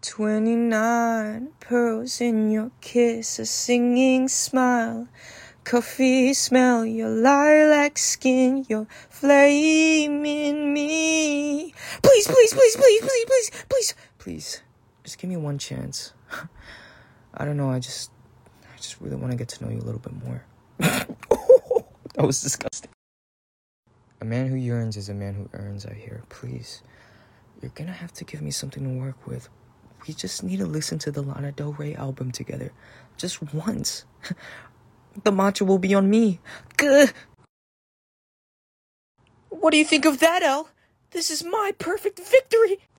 29 pearls in your kiss, a singing smile, coffee smell, your lilac skin, your flame in me. Please, please, please, please, please, please, please, please, just give me one chance. I don't know, I just really want to get to know you a little bit more. That was disgusting. A man who yearns is a man who earns, I hear. Please, you're gonna have to give me something to work with. We just need to listen to the Lana Del Rey album together. Just once. The matcha will be on me. Gah. What do you think of that, Elle? This is my perfect victory.